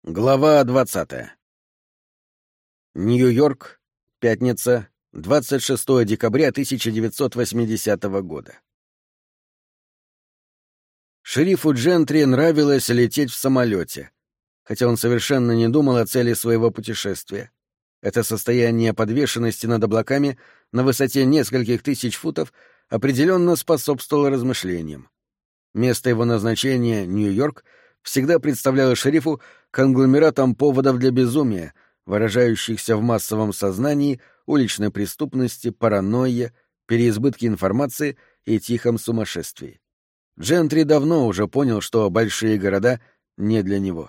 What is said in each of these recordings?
Глава 20. Нью-Йорк, пятница, 26 декабря 1980 года. Шерифу Джентри нравилось лететь в самолете, хотя он совершенно не думал о цели своего путешествия. Это состояние подвешенности над облаками на высоте нескольких тысяч футов определенно способствовало размышлениям. Место его назначения, Нью-Йорк, всегда представляло шерифу конгломератом поводов для безумия, выражающихся в массовом сознании, уличной преступности, паранойе, переизбытке информации и тихом сумасшествии. Джентри давно уже понял, что большие города не для него.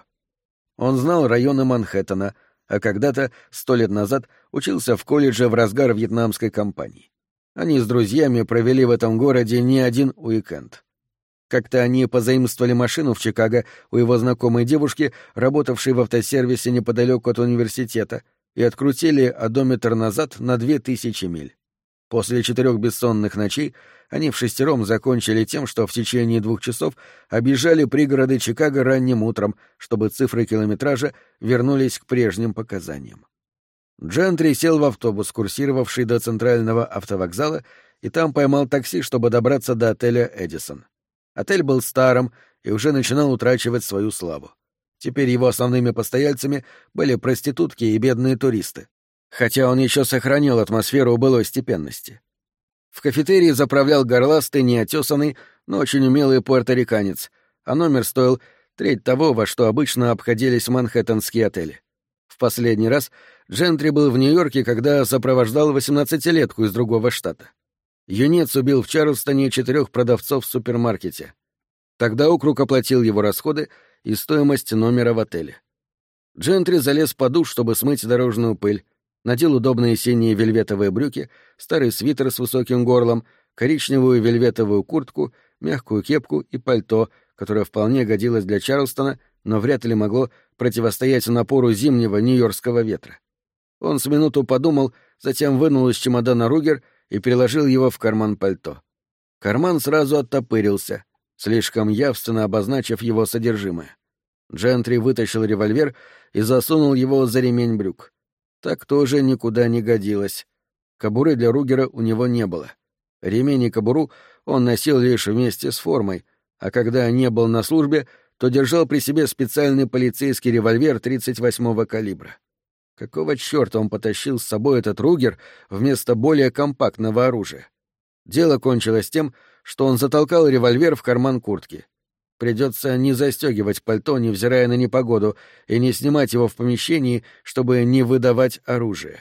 Он знал районы Манхэттена, а когда-то, 100 лет назад, учился в колледже в разгар вьетнамской кампании. Они с друзьями провели в этом городе не один уикенд. Как-то они позаимствовали машину в Чикаго у его знакомой девушки, работавшей в автосервисе неподалеку от университета, и открутили одометр назад на 2000 миль. После 4 бессонных ночей они вшестером закончили тем, что в течение 2 часов объезжали пригороды Чикаго ранним утром, чтобы цифры километража вернулись к прежним показаниям. Джентри сел в автобус, курсировавший до центрального автовокзала, и там поймал такси, чтобы добраться до отеля «Эдисон». Отель был старым и уже начинал утрачивать свою славу. Теперь его основными постояльцами были проститутки и бедные туристы, хотя он еще сохранил атмосферу былой степенности. В кафетерии заправлял горластый, неотесанный, но очень умелый пуэрториканец, а номер стоил треть того, во что обычно обходились манхэттенские отели. В последний раз Джентри был в Нью-Йорке, когда сопровождал 18-летку из другого штата. Юнец убил в Чарльстоне 4 продавцов в супермаркете. Тогда округ оплатил его расходы и стоимость номера в отеле. Джентри залез под душ, чтобы смыть дорожную пыль, надел удобные синие вельветовые брюки, старый свитер с высоким горлом, коричневую вельветовую куртку, мягкую кепку и пальто, которое вполне годилось для Чарльстона, но вряд ли могло противостоять напору зимнего нью-йоркского ветра. Он с минуту подумал, затем вынул из чемодана Ругер и переложил его в карман пальто. Карман сразу оттопырился, слишком явственно обозначив его содержимое. Джентри вытащил револьвер и засунул его за ремень брюк. Так тоже никуда не годилось. Кобуры для Ругера у него не было. Ремень и кобуру он носил лишь вместе с формой, а когда не был на службе, то держал при себе специальный полицейский револьвер 38-го калибра. Какого чёрта он потащил с собой этот Ругер вместо более компактного оружия? Дело кончилось тем, что он затолкал револьвер в карман куртки. Придется не застегивать пальто, невзирая на непогоду, и не снимать его в помещении, чтобы не выдавать оружие.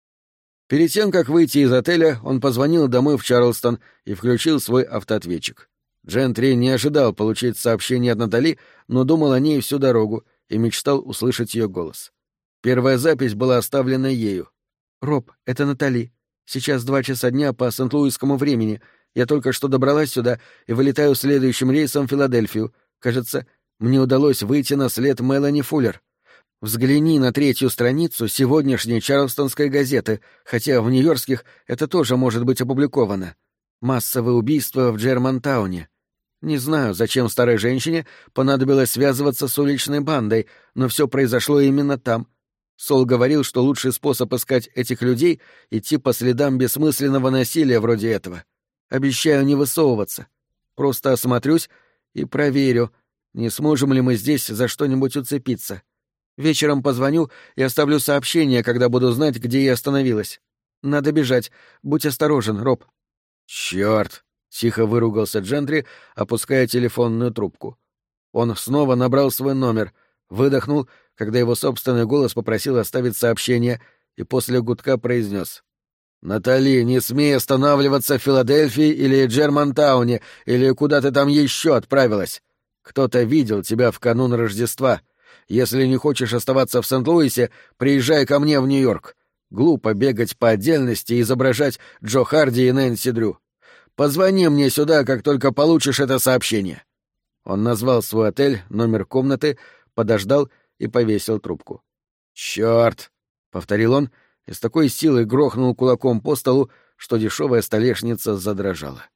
Перед тем, как выйти из отеля, он позвонил домой в Чарльстон и включил свой автоответчик. Джентри не ожидал получить сообщение от Натали, но думал о ней всю дорогу и мечтал услышать ее голос. Первая запись была оставлена ею. «Роб, это Натали. Сейчас 2 часа дня по Сент-Луисскому времени. Я только что добралась сюда и вылетаю следующим рейсом в Филадельфию. Кажется, мне удалось выйти на след Мелани Фуллер. Взгляни на 3-ю страницу сегодняшней Чарльстонской газеты, хотя в нью-йоркских это тоже может быть опубликовано. Массовое убийство в Джермантауне. Не знаю, зачем старой женщине понадобилось связываться с уличной бандой, но все произошло именно там. Сол говорил, что лучший способ искать этих людей — идти по следам бессмысленного насилия вроде этого. Обещаю не высовываться. Просто осмотрюсь и проверю, не сможем ли мы здесь за что-нибудь уцепиться. Вечером позвоню и оставлю сообщение, когда буду знать, где я остановилась. Надо бежать. Будь осторожен, Роб». «Чёрт!» — тихо выругался Джентри, опуская телефонную трубку. Он снова набрал свой номер, выдохнул, когда его собственный голос попросил оставить сообщение, и после гудка произнес: «Натали, не смей останавливаться в Филадельфии или Джермантауне, или куда ты там еще отправилась. Кто-то видел тебя в канун Рождества. Если не хочешь оставаться в Сент-Луисе, приезжай ко мне в Нью-Йорк. Глупо бегать по отдельности и изображать Джо Харди и Нэнси Дрю. Позвони мне сюда, как только получишь это сообщение». Он назвал свой отель, номер комнаты, подождал и повесил трубку. «Чёрт!» — повторил он и с такой силой грохнул кулаком по столу, что дешевая столешница задрожала.